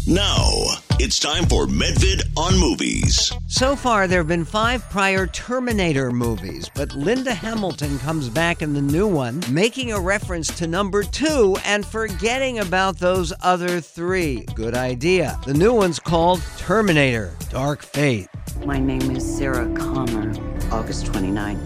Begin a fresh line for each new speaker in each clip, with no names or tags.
Now, it's time for Medvid on Movies.
So far, there have been 5 prior Terminator movies, but Linda Hamilton comes back in the new one, making a reference to number 2 and forgetting about those other 3. Good idea. The new one's called Terminator: Dark Fate.
My name is Sarah Connor. August 29,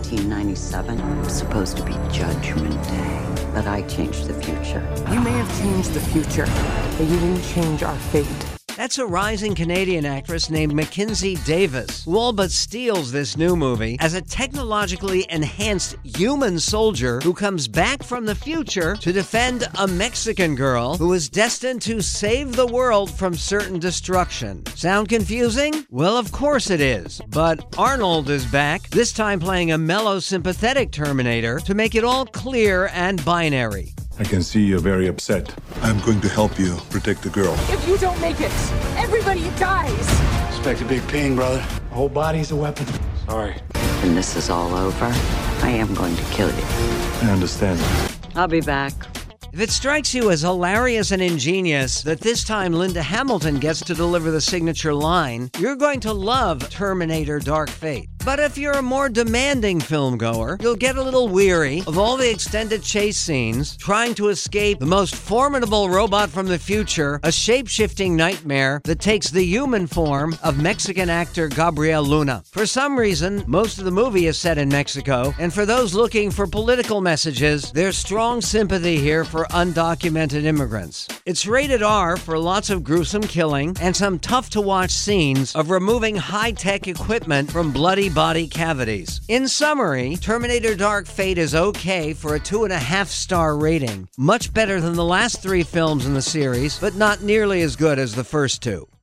1997. It was supposed to be Judgment Day, but I changed the future.
You may have changed the future, but you didn't change our fate.
That's a rising Canadian actress named Mackenzie Davis, who all but steals this new movie as a technologically enhanced human soldier who comes back from the future to defend a Mexican girl who is destined to save the world from certain destruction. Sound confusing? Well, of course it is. But Arnold is back, this time playing a mellow, sympathetic Terminator to make it all clear and binary.
I can see you're very upset. I'm going to help you protect the girl.
If you don't make it, everybody dies.
Expect a big ping, brother. The whole body's a weapon. Sorry.
When this is all over, I am going to kill you.
I understand.
I'll be back.
If it strikes you as hilarious and ingenious that this time Linda Hamilton gets to deliver the signature line, you're going to love Terminator: Dark Fate. But if you're a more demanding filmgoer, you'll get a little weary of all the extended chase scenes, trying to escape the most formidable robot from the future, a shape-shifting nightmare that takes the human form of Mexican actor Gabriel Luna. For some reason, most of the movie is set in Mexico, and for those looking for political messages, there's strong sympathy here for undocumented immigrants. It's rated R for lots of gruesome killing and some tough-to-watch scenes of removing high-tech equipment from bloody body cavities. In summary, Terminator: Dark Fate is okay for a 2.5-star rating. Much better than the last 3 films in the series, but not nearly as good as the first 2.